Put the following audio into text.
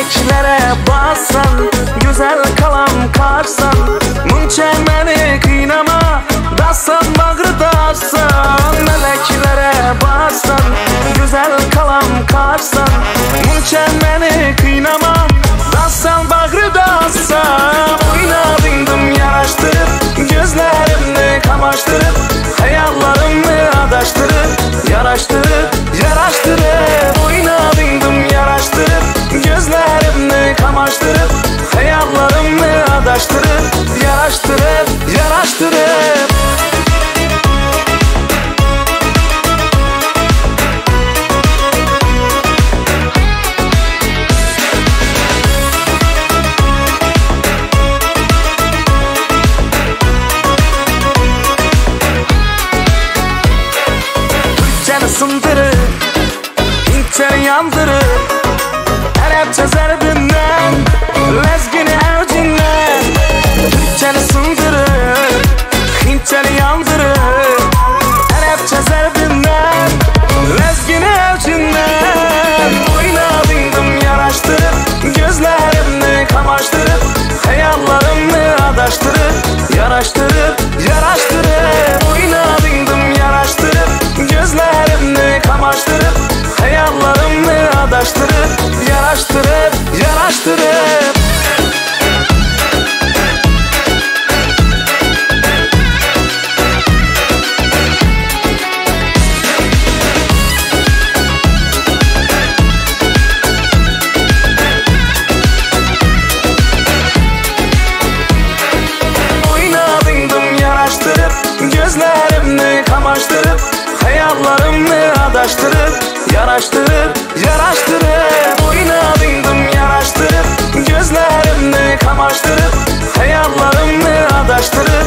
meleklere bassan, güzel kalam karsan, muncha meni qiynama, dassan bag'rida assan. Meleklere bassan, güzel kalam karsan, muncha meni qiynama, dassan bag'rida assan. O'ynadingdim yarashtirib, gözlerimni kamaştırıp, hayallarımı adaştırıp, yarashtirib, yarashtirib. O'ynadingdim yarashtirib, gözlerimni kamaştırıp, hayallarımı adaştırıp, yarashtirib, yarashtirib. Sındırıp, İngilizceni yandırıp, Arapça zarbinden, lezgini avcinden. Türkçeni sındırıp, Hintçeni yandırıp, Arapça zarbinden, lezgini avcinden. Oynadingdim yarashtirib, gözlerimni kamaştırıp, hayallarımı adaştırıp, yarashtirib, yarashtirib. Oynadingdim yarashtirib, gözlerimni kamaştırıp, hayallarımı adaştırıp, yarashtirib, yarashtirib. Oynadingdim yarashtirib, gözlerimni kamaştırıp, hayallarımı adaştırıp, yarashtirib, yarashtirib. Oynadingdim yarashtirib, gözlerimni kamaştırıp, hayallarımı adaştırıp,